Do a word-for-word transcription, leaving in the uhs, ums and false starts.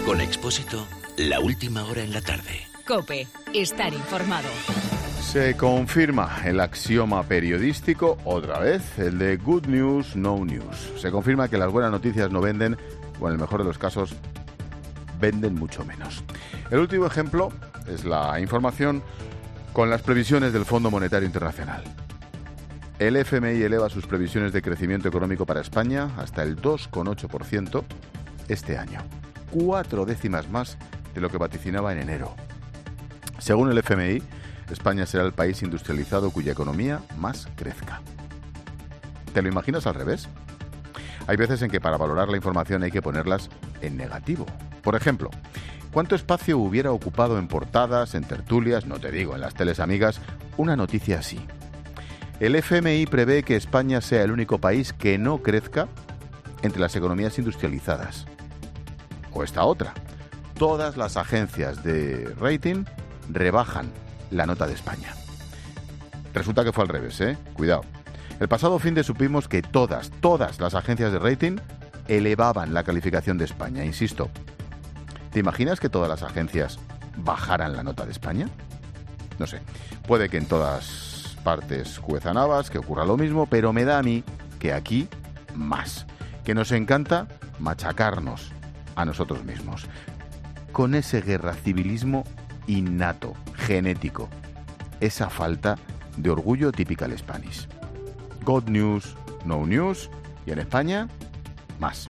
Con Expósito, la última hora en la tarde. COPE, estar informado. Se confirma el axioma periodístico, otra vez, el de good news, no news. Se confirma que las buenas noticias no venden, o en el mejor de los casos, venden mucho menos. El último ejemplo es la información con las previsiones del Fondo Monetario Internacional. El F M I eleva sus previsiones de crecimiento económico para España hasta el dos coma ocho por ciento este año. Cuatro décimas más de lo que vaticinaba en enero. Según el F M I, España será el país industrializado cuya economía más crezca. ¿Te lo imaginas al revés? Hay veces en que para valorar la información hay que ponerlas en negativo. Por ejemplo, ¿cuánto espacio hubiera ocupado en portadas, en tertulias, no te digo, en las teles amigas, una noticia así? El F M I prevé que España sea el único país que no crezca entre las economías industrializadas. O esta otra. Todas las agencias de rating rebajan la nota de España. Resulta que fue al revés, ¿eh? Cuidado. El pasado fin de supimos que todas, todas las agencias de rating elevaban la calificación de España. Insisto, ¿te imaginas que todas las agencias bajaran la nota de España? No sé, puede que en todas partes cuezan habas, que ocurra lo mismo, pero me da a mí que aquí más. Que nos encanta machacarnos a nosotros mismos. Con ese guerra civilismo innato, genético, esa falta de orgullo típica al Spanish. Good news, no news, y en España, más.